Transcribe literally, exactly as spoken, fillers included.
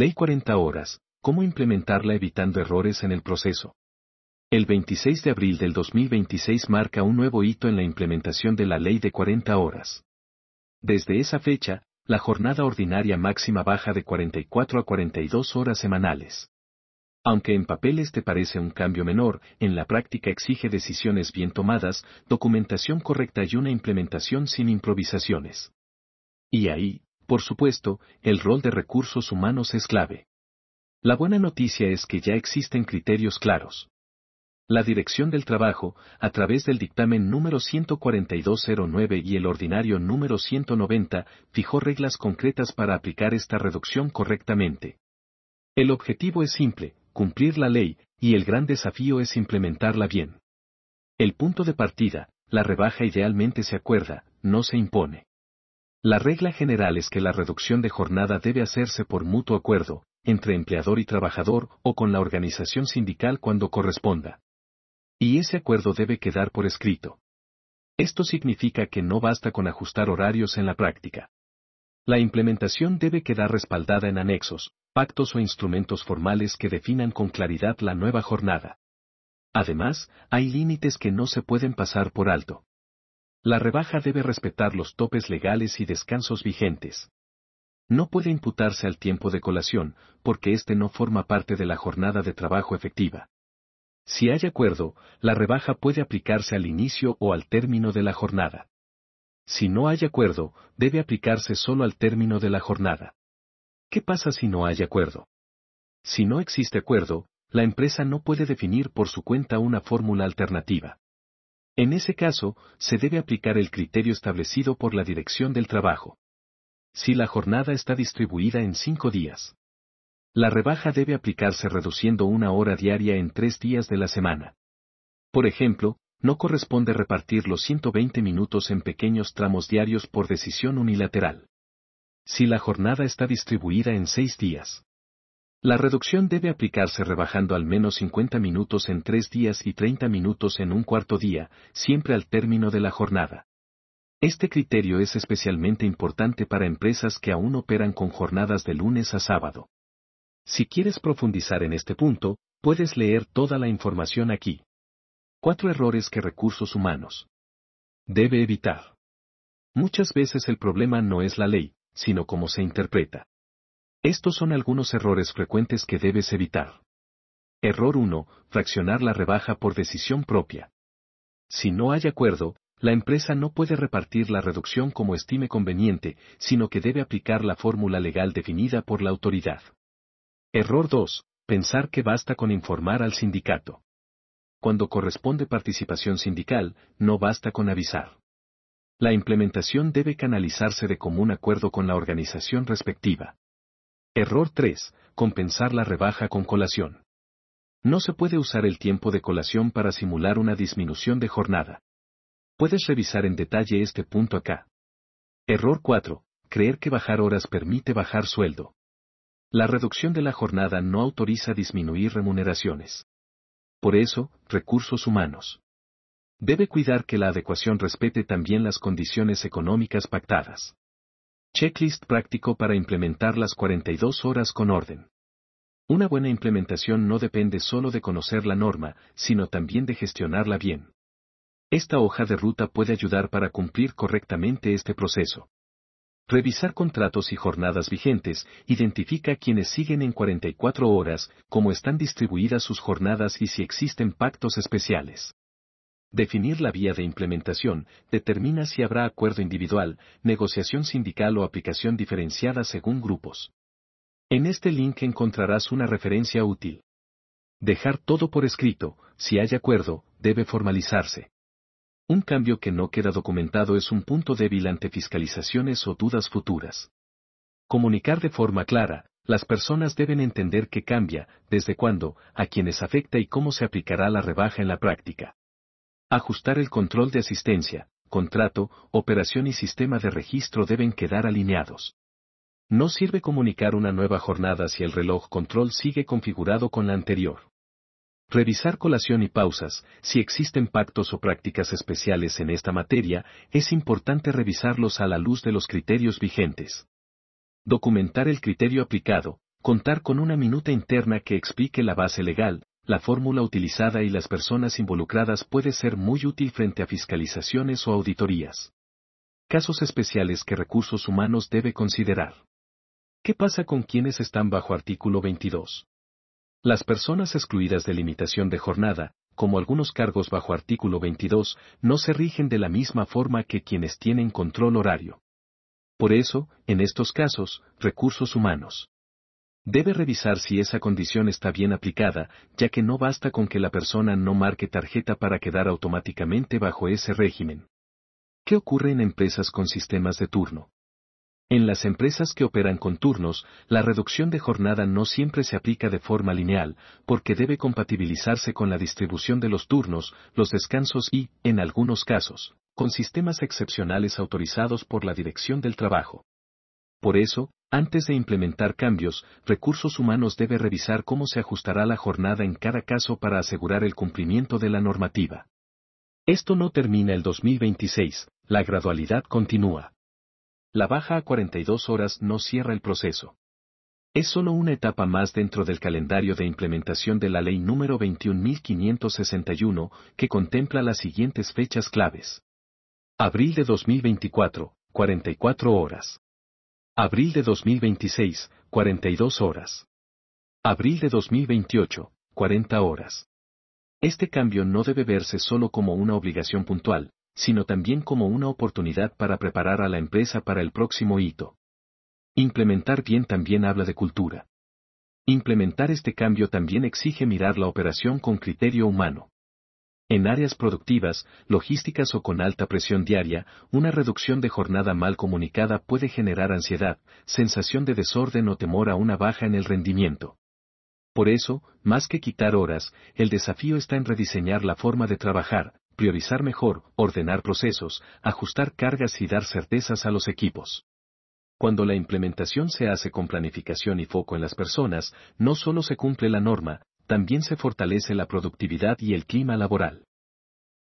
Ley cuarenta horas, ¿cómo implementarla evitando errores en el proceso? El veintiséis de abril del dos mil veintiséis marca un nuevo hito en la implementación de la Ley de cuarenta horas. Desde esa fecha, la jornada ordinaria máxima baja de cuarenta y cuatro a cuarenta y dos horas semanales. Aunque en papel este parece un cambio menor, en la práctica exige decisiones bien tomadas, documentación correcta y una implementación sin improvisaciones. Y ahí, por supuesto, el rol de recursos humanos es clave. La buena noticia es que ya existen criterios claros. La Dirección del Trabajo, a través del dictamen número ciento cuarenta y dos cero nueve y el ordinario número ciento noventa, fijó reglas concretas para aplicar esta reducción correctamente. El objetivo es simple, cumplir la ley, y el gran desafío es implementarla bien. El punto de partida, la rebaja idealmente se acuerda, no se impone. La regla general es que la reducción de jornada debe hacerse por mutuo acuerdo, entre empleador y trabajador o con la organización sindical cuando corresponda. Y ese acuerdo debe quedar por escrito. Esto significa que no basta con ajustar horarios en la práctica. La implementación debe quedar respaldada en anexos, pactos o instrumentos formales que definan con claridad la nueva jornada. Además, hay límites que no se pueden pasar por alto. La rebaja debe respetar los topes legales y descansos vigentes. No puede imputarse al tiempo de colación, porque este no forma parte de la jornada de trabajo efectiva. Si hay acuerdo, la rebaja puede aplicarse al inicio o al término de la jornada. Si no hay acuerdo, debe aplicarse solo al término de la jornada. ¿Qué pasa si no hay acuerdo? Si no existe acuerdo, la empresa no puede definir por su cuenta una fórmula alternativa. En ese caso, se debe aplicar el criterio establecido por la Dirección del Trabajo. Si la jornada está distribuida en cinco días, la rebaja debe aplicarse reduciendo una hora diaria en tres días de la semana. Por ejemplo, no corresponde repartir los ciento veinte minutos en pequeños tramos diarios por decisión unilateral. Si la jornada está distribuida en seis días, la reducción debe aplicarse rebajando al menos cincuenta minutos en tres días y treinta minutos en un cuarto día, siempre al término de la jornada. Este criterio es especialmente importante para empresas que aún operan con jornadas de lunes a sábado. Si quieres profundizar en este punto, puedes leer toda la información aquí. Cuatro errores que recursos humanos debe evitar. Muchas veces el problema no es la ley, sino cómo se interpreta. Estos son algunos errores frecuentes que debes evitar. Error uno. Fraccionar la rebaja por decisión propia. Si no hay acuerdo, la empresa no puede repartir la reducción como estime conveniente, sino que debe aplicar la fórmula legal definida por la autoridad. Error dos. Pensar que basta con informar al sindicato. Cuando corresponde participación sindical, no basta con avisar. La implementación debe canalizarse de común acuerdo con la organización respectiva. Error tres. Compensar la rebaja con colación. No se puede usar el tiempo de colación para simular una disminución de jornada. Puedes revisar en detalle este punto acá. Error cuatro. Creer que bajar horas permite bajar sueldo. La reducción de la jornada no autoriza disminuir remuneraciones. Por eso, recursos humanos debe cuidar que la adecuación respete también las condiciones económicas pactadas. Checklist práctico para implementar las cuarenta y dos horas con orden. Una buena implementación no depende solo de conocer la norma, sino también de gestionarla bien. Esta hoja de ruta puede ayudar para cumplir correctamente este proceso. Revisar contratos y jornadas vigentes, identifica quienes siguen en cuarenta y cuatro horas, cómo están distribuidas sus jornadas y si existen pactos especiales. Definir la vía de implementación, determina si habrá acuerdo individual, negociación sindical o aplicación diferenciada según grupos. En este link encontrarás una referencia útil. Dejar todo por escrito, si hay acuerdo, debe formalizarse. Un cambio que no queda documentado es un punto débil ante fiscalizaciones o dudas futuras. Comunicar de forma clara, las personas deben entender qué cambia, desde cuándo, a quienes afecta y cómo se aplicará la rebaja en la práctica. Ajustar el control de asistencia, contrato, operación y sistema de registro deben quedar alineados. No sirve comunicar una nueva jornada si el reloj control sigue configurado con la anterior. Revisar colación y pausas, si existen pactos o prácticas especiales en esta materia, es importante revisarlos a la luz de los criterios vigentes. Documentar el criterio aplicado, Contar con una minuta interna que explique la base legal, la fórmula utilizada y las personas involucradas puede ser muy útil frente a fiscalizaciones o auditorías. Casos especiales que Recursos Humanos debe considerar. ¿Qué pasa con quienes están bajo artículo veintidós? Las personas excluidas de limitación de jornada, como algunos cargos bajo artículo veintidós, no se rigen de la misma forma que quienes tienen control horario. Por eso, en estos casos, Recursos Humanos debe revisar si esa condición está bien aplicada, ya que no basta con que la persona no marque tarjeta para quedar automáticamente bajo ese régimen. ¿Qué ocurre en empresas con sistemas de turno? En las empresas que operan con turnos, la reducción de jornada no siempre se aplica de forma lineal, porque debe compatibilizarse con la distribución de los turnos, los descansos y, en algunos casos, con sistemas excepcionales autorizados por la Dirección del Trabajo. Por eso, antes de implementar cambios, Recursos Humanos debe revisar cómo se ajustará la jornada en cada caso para asegurar el cumplimiento de la normativa. Esto no termina el dos mil veintiséis, la gradualidad continúa. La baja a cuarenta y dos horas no cierra el proceso. Es solo una etapa más dentro del calendario de implementación de la Ley número veintiún mil quinientos sesenta y uno, que contempla las siguientes fechas claves. Abril de dos mil veinticuatro, cuarenta y cuatro horas. Abril de dos mil veintiséis, cuarenta y dos horas. Abril de dos mil veintiocho, cuarenta horas. Este cambio no debe verse solo como una obligación puntual, sino también como una oportunidad para preparar a la empresa para el próximo hito. Implementar bien también habla de cultura. Implementar este cambio también exige mirar la operación con criterio humano. En áreas productivas, logísticas o con alta presión diaria, una reducción de jornada mal comunicada puede generar ansiedad, sensación de desorden o temor a una baja en el rendimiento. Por eso, más que quitar horas, el desafío está en rediseñar la forma de trabajar, priorizar mejor, ordenar procesos, ajustar cargas y dar certezas a los equipos. Cuando la implementación se hace con planificación y foco en las personas, no solo se cumple la norma, también se fortalece la productividad y el clima laboral.